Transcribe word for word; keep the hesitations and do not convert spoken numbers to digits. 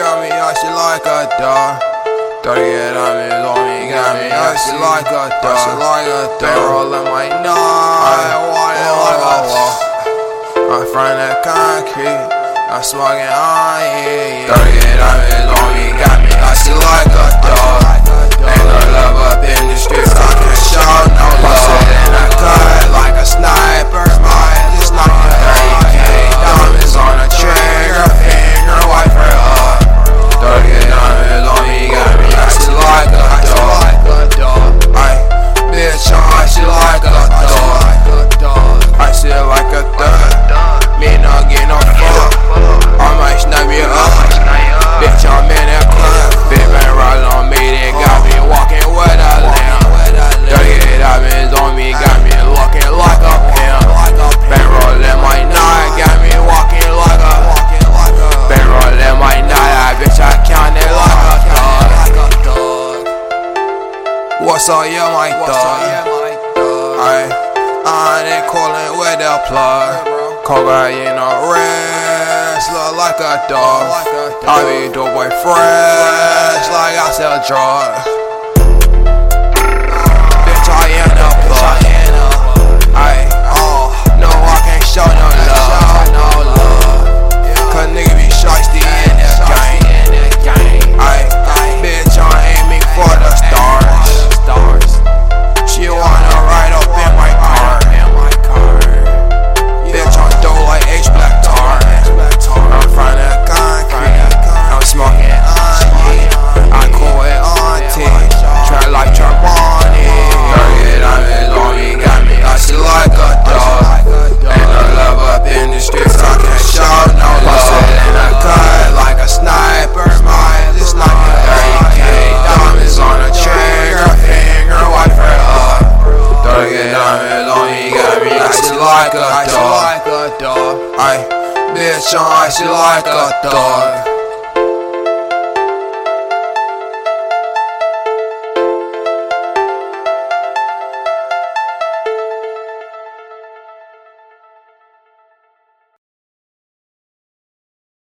got me icy like a dog. thirty-eight diamonds on me, got me icy like a dog. They rollin' my night, walking like a wall. I'm from that concrete, I'm smoking on it. thirty-eight diamonds on me, got me icy like a dog. Ain't no love up in the streets, I can't show no love. In a cut like a sniper, my head just knocking thirty K. Diamonds on a trigger finger, wipe her up. thirty-eight diamonds on me, got me icy like a dog. Ay, bitch, I'm icy like a dog. Icy like a thug, me not get no fuck. I might snap you up, bitch, I'm in that club. Big man riding on me, they got me walking with a lamb. thirty-eight diamonds on me, got me looking like a pimp. Bang rollin' my night, got me walking like a Bang rollin' my night, bitch, I counted like a dog. What's up, yeah, my dog? Ay, I ain't callin' with the plug. Cocaine on wrist, look like a dog. I be dope boy fresh, like I sell drugs. Bitch, I am the plug. Ay, oh, no, I can't show no love. Cause nigga be shiesty in the gang. Ay, bitch, I aiming for the stars. She wanna ride up in my car. Bitch, I'm dope like H Black Tar. I'm from the concrete, I'm smoking onion. I cool with auntie, try like Trapani. thirty-eight diamonds on me, got me icy like a dog. Ain't no love up in the streets, I can't show no love. In a cut like a sniper, my head just knocking thirty K. Diamonds on a trigger finger, wipe her up. thirty-eight diamonds on me, got me icy like a dog. Ay, bitch, I'm icy like a dog.